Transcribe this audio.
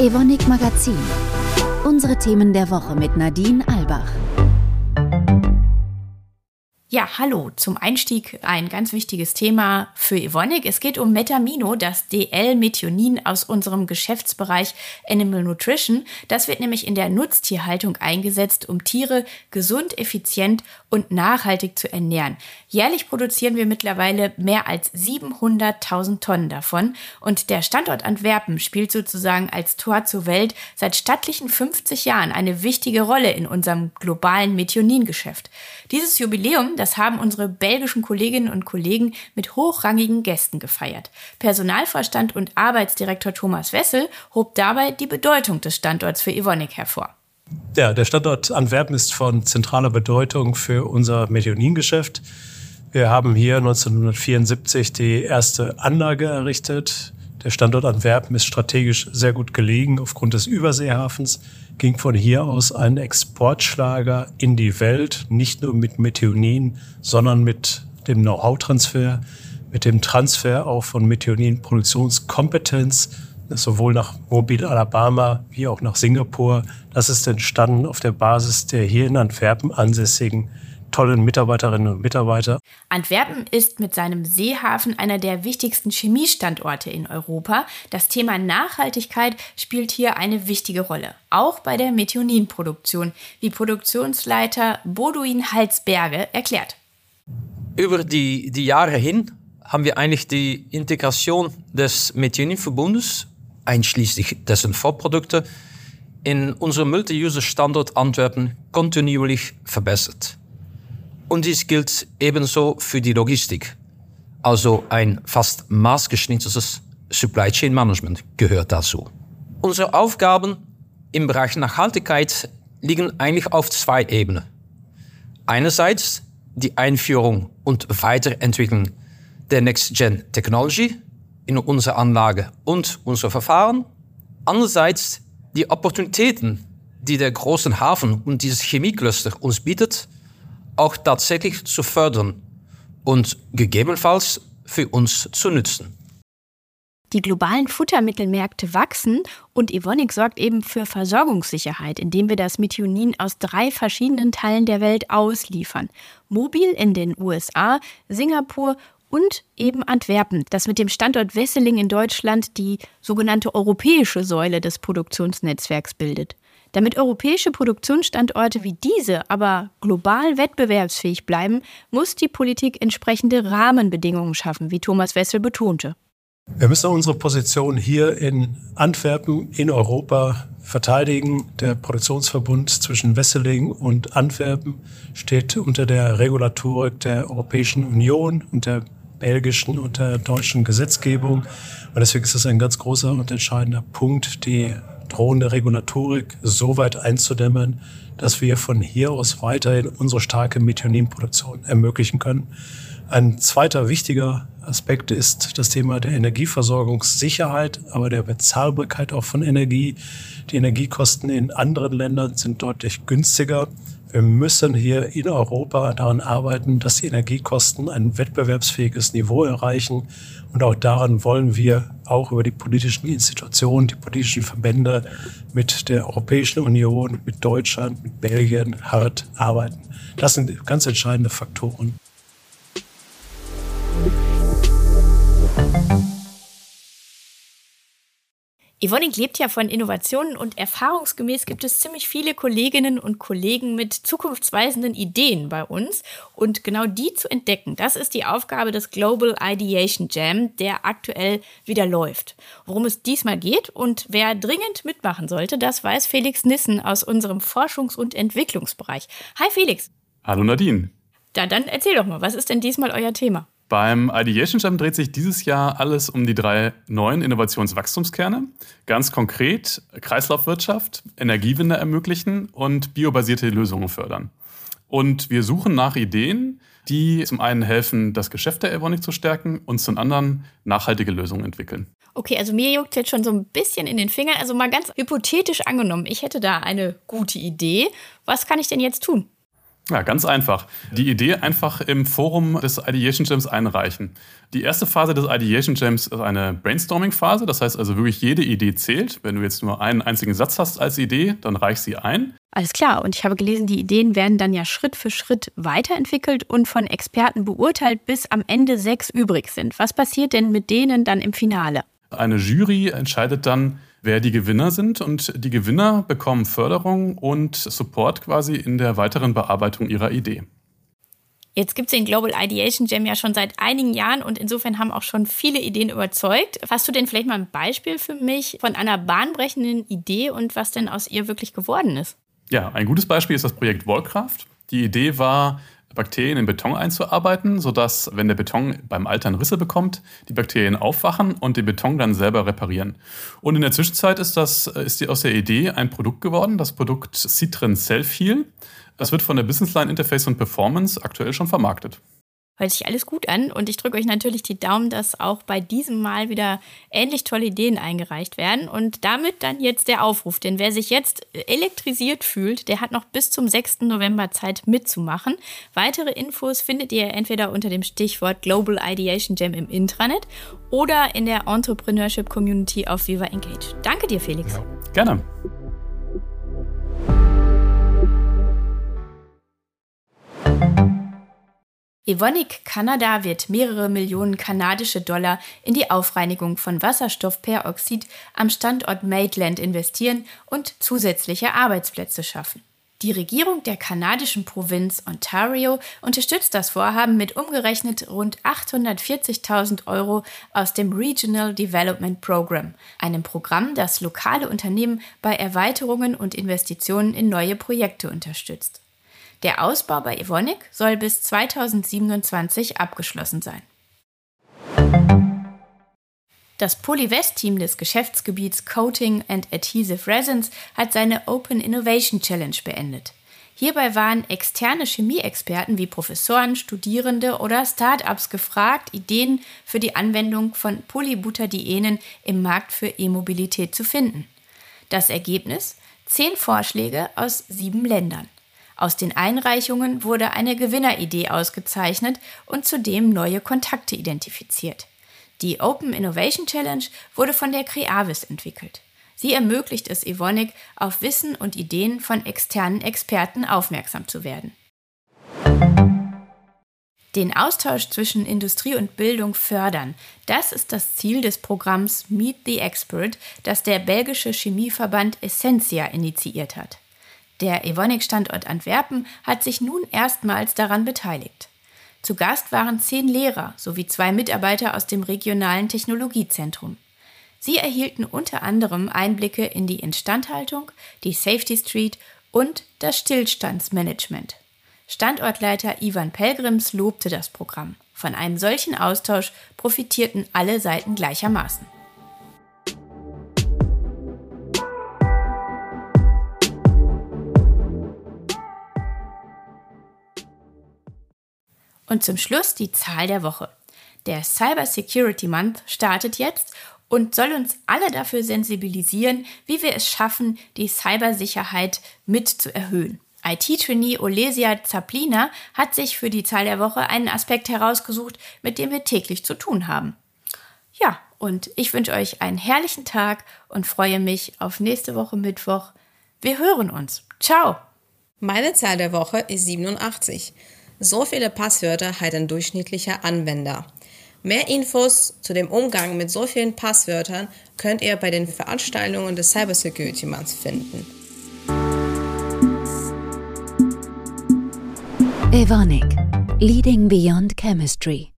Evonik Magazin. Unsere Themen der Woche mit Nadine Albach. Ja, hallo. Zum Einstieg ein ganz wichtiges Thema für Evonik. Es geht um Metamino, das DL-Methionin aus unserem Geschäftsbereich Animal Nutrition. Das wird nämlich in der Nutztierhaltung eingesetzt, um Tiere gesund, effizient und nachhaltig zu ernähren. Jährlich produzieren wir mittlerweile mehr als 700.000 Tonnen davon. Und der Standort Antwerpen spielt sozusagen als Tor zur Welt seit stattlichen 50 Jahren eine wichtige Rolle in unserem globalen Methionin-Geschäft. Dieses Jubiläum, das haben unsere belgischen Kolleginnen und Kollegen mit hochrangigen Gästen gefeiert. Personalvorstand und Arbeitsdirektor Thomas Wessel hob dabei die Bedeutung des Standorts für Evonik hervor. Ja, der Standort Antwerpen ist von zentraler Bedeutung für unser Methionin-Geschäft. Wir haben hier 1974 die erste Anlage errichtet. Der Standort Antwerpen ist strategisch sehr gut gelegen aufgrund des Überseehafens, ging von hier aus ein Exportschlager in die Welt, nicht nur mit Methionin, sondern mit dem Know-how-Transfer, mit dem Transfer auch von Methionin-Produktionskompetenz, sowohl nach Mobile, Alabama wie auch nach Singapur. Das ist entstanden auf der Basis der hier in Antwerpen ansässigen tollen Mitarbeiterinnen und Mitarbeiter. Antwerpen ist mit seinem Seehafen einer der wichtigsten Chemiestandorte in Europa. Das Thema Nachhaltigkeit spielt hier eine wichtige Rolle, auch bei der Methioninproduktion, wie Produktionsleiter Boduin Halsberge erklärt. Über die Jahre hin haben wir eigentlich die Integration des Methioninverbundes, einschließlich dessen Vorprodukte, in unserem Multi-User-Standort Antwerpen kontinuierlich verbessert. Und dies gilt ebenso für die Logistik. Also ein fast maßgeschnittertes Supply Chain Management gehört dazu. Unsere Aufgaben im Bereich Nachhaltigkeit liegen eigentlich auf zwei Ebenen. Einerseits die Einführung und Weiterentwicklung der Next-Gen Technology in unserer Anlage und unser Verfahren. Andererseits die Opportunitäten, die der große Hafen und dieses Chemiecluster uns bietet, auch tatsächlich zu fördern und gegebenenfalls für uns zu nutzen. Die globalen Futtermittelmärkte wachsen und Evonik sorgt eben für Versorgungssicherheit, indem wir das Methionin aus 3 verschiedenen Teilen der Welt ausliefern. Mobil in den USA, Singapur und eben Antwerpen, das mit dem Standort Wesseling in Deutschland die sogenannte europäische Säule des Produktionsnetzwerks bildet. Damit europäische Produktionsstandorte wie diese aber global wettbewerbsfähig bleiben, muss die Politik entsprechende Rahmenbedingungen schaffen, wie Thomas Wessel betonte. Wir müssen unsere Position hier in Antwerpen in Europa verteidigen. Der Produktionsverbund zwischen Wesseling und Antwerpen steht unter der Regulatorik der Europäischen Union und der belgischen und der deutschen Gesetzgebung. Und deswegen ist es ein ganz großer und entscheidender Punkt, die drohende Regulatorik so weit einzudämmen, dass wir von hier aus weiterhin unsere starke Methioninproduktion ermöglichen können. Ein zweiter wichtiger Aspekt ist das Thema der Energieversorgungssicherheit, aber der Bezahlbarkeit auch von Energie. Die Energiekosten in anderen Ländern sind deutlich günstiger. Wir müssen hier in Europa daran arbeiten, dass die Energiekosten ein wettbewerbsfähiges Niveau erreichen. Und auch daran wollen wir auch über die politischen Institutionen, die politischen Verbände mit der Europäischen Union, mit Deutschland, mit Belgien hart arbeiten. Das sind ganz entscheidende Faktoren. Evonik lebt ja von Innovationen und erfahrungsgemäß gibt es ziemlich viele Kolleginnen und Kollegen mit zukunftsweisenden Ideen bei uns. Und genau die zu entdecken, das ist die Aufgabe des Global Ideation Jam, der aktuell wieder läuft. Worum es diesmal geht und wer dringend mitmachen sollte, das weiß Felix Nissen aus unserem Forschungs- und Entwicklungsbereich. Hi Felix. Hallo Nadine. Dann erzähl doch mal, was ist denn diesmal euer Thema? Beim Ideation Jam dreht sich dieses Jahr alles um die 3 neuen Innovationswachstumskerne. Ganz konkret Kreislaufwirtschaft, Energiewende ermöglichen und biobasierte Lösungen fördern. Und wir suchen nach Ideen, die zum einen helfen, das Geschäft der Evonik zu stärken und zum anderen nachhaltige Lösungen entwickeln. Okay, also mir juckt jetzt schon so ein bisschen in den Fingern. Also mal ganz hypothetisch angenommen, ich hätte da eine gute Idee. Was kann ich denn jetzt tun? Ja, ganz einfach. Die Idee einfach im Forum des Ideation Jams einreichen. Die erste Phase des Ideation Jams ist eine Brainstorming-Phase. Das heißt also wirklich, jede Idee zählt. Wenn du jetzt nur einen einzigen Satz hast als Idee, dann reich sie ein. Alles klar. Und ich habe gelesen, die Ideen werden dann ja Schritt für Schritt weiterentwickelt und von Experten beurteilt, bis am Ende 6 übrig sind. Was passiert denn mit denen dann im Finale? Eine Jury entscheidet dann, wer die Gewinner sind. Und die Gewinner bekommen Förderung und Support quasi in der weiteren Bearbeitung ihrer Idee. Jetzt gibt es den Global Ideation Jam ja schon seit einigen Jahren und insofern haben auch schon viele Ideen überzeugt. Hast du denn vielleicht mal ein Beispiel für mich von einer bahnbrechenden Idee und was denn aus ihr wirklich geworden ist? Ja, ein gutes Beispiel ist das Projekt Wallcraft. Die Idee war, Bakterien in Beton einzuarbeiten, sodass, wenn der Beton beim Altern Risse bekommt, die Bakterien aufwachen und den Beton dann selber reparieren. Und in der Zwischenzeit ist aus der Idee ein Produkt geworden, das Produkt Citrin Self-Heal. Das wird von der Business Line Interface und Performance aktuell schon vermarktet. Hört sich alles gut an und ich drücke euch natürlich die Daumen, dass auch bei diesem Mal wieder ähnlich tolle Ideen eingereicht werden. Und damit dann jetzt der Aufruf, denn wer sich jetzt elektrisiert fühlt, der hat noch bis zum 6. November Zeit mitzumachen. Weitere Infos findet ihr entweder unter dem Stichwort Global Ideation Jam im Intranet oder in der Entrepreneurship Community auf Viva Engage. Danke dir, Felix. Ja, gerne. Evonik Kanada wird mehrere Millionen kanadische Dollar in die Aufreinigung von Wasserstoffperoxid am Standort Maitland investieren und zusätzliche Arbeitsplätze schaffen. Die Regierung der kanadischen Provinz Ontario unterstützt das Vorhaben mit umgerechnet rund 840.000 € aus dem Regional Development Program, einem Programm, das lokale Unternehmen bei Erweiterungen und Investitionen in neue Projekte unterstützt. Der Ausbau bei Evonik soll bis 2027 abgeschlossen sein. Das Polywest-Team des Geschäftsgebiets Coating and Adhesive Resins hat seine Open Innovation Challenge beendet. Hierbei waren externe Chemieexperten wie Professoren, Studierende oder Start-ups gefragt, Ideen für die Anwendung von Polybutadienen im Markt für E-Mobilität zu finden. Das Ergebnis? 10 Vorschläge aus 7 Ländern. Aus den Einreichungen wurde eine Gewinneridee ausgezeichnet und zudem neue Kontakte identifiziert. Die Open Innovation Challenge wurde von der Creavis entwickelt. Sie ermöglicht es Evonik, auf Wissen und Ideen von externen Experten aufmerksam zu werden. Den Austausch zwischen Industrie und Bildung fördern, das ist das Ziel des Programms Meet the Expert, das der belgische Chemieverband Essentia initiiert hat. Der Evonik-Standort Antwerpen hat sich nun erstmals daran beteiligt. Zu Gast waren 10 Lehrer sowie 2 Mitarbeiter aus dem regionalen Technologiezentrum. Sie erhielten unter anderem Einblicke in die Instandhaltung, die Safety Street und das Stillstandsmanagement. Standortleiter Ivan Pelgrims lobte das Programm. Von einem solchen Austausch profitierten alle Seiten gleichermaßen. Und zum Schluss die Zahl der Woche. Der Cyber Security Month startet jetzt und soll uns alle dafür sensibilisieren, wie wir es schaffen, die Cybersicherheit mit zu erhöhen. IT-Trainee Olesia Zaplina hat sich für die Zahl der Woche einen Aspekt herausgesucht, mit dem wir täglich zu tun haben. Ja, und ich wünsche euch einen herrlichen Tag und freue mich auf nächste Woche Mittwoch. Wir hören uns. Ciao! Meine Zahl der Woche ist 87. So viele Passwörter hat ein durchschnittlicher Anwender. Mehr Infos zu dem Umgang mit so vielen Passwörtern könnt ihr bei den Veranstaltungen des Cyber Security Months finden. Evonik, leading beyond chemistry.